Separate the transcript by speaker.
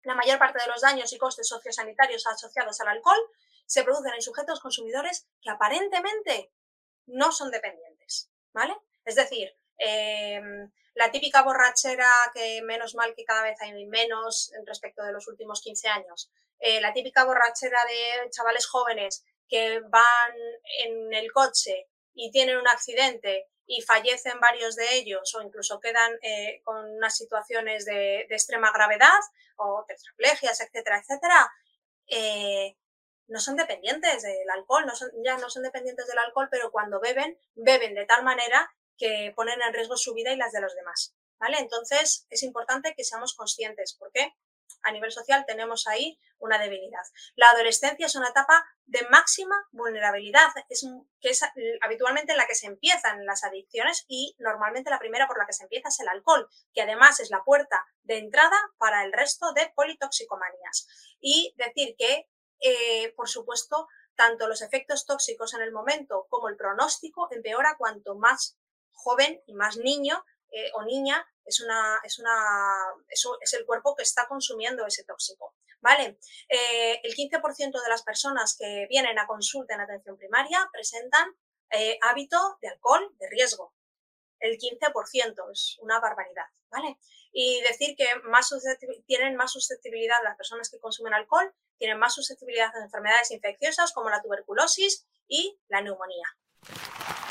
Speaker 1: La mayor parte de los daños y costes sociosanitarios asociados al alcohol se producen en sujetos consumidores que aparentemente no son dependientes, ¿vale? Es decir, la típica borrachera, que menos mal que cada vez hay menos respecto de los últimos 15 años, la típica borrachera de chavales jóvenes que van en el coche y tienen un accidente y fallecen varios de ellos o incluso quedan con unas situaciones de extrema gravedad o tetraplegias, etcétera, etcétera, no son dependientes del alcohol, ya no son dependientes del alcohol, pero cuando beben, beben de tal manera que ponen en riesgo su vida y las de los demás, ¿vale? Entonces, es importante que seamos conscientes, porque a nivel social tenemos ahí una debilidad. La adolescencia es una etapa de máxima vulnerabilidad, que es habitualmente en la que se empiezan las adicciones y normalmente la primera por la que se empieza es el alcohol, que además es la puerta de entrada para el resto de politoxicomanías. Y decir que por supuesto, tanto los efectos tóxicos en el momento como el pronóstico empeora cuanto más joven y más niño o niña es el cuerpo que está consumiendo ese tóxico, ¿vale? El 15% de las personas que vienen a consulta en atención primaria presentan hábito de alcohol de riesgo. El 15% es una barbaridad, ¿vale? Y decir que tienen más susceptibilidad las personas que consumen alcohol, tienen más susceptibilidad a enfermedades infecciosas como la tuberculosis y la neumonía.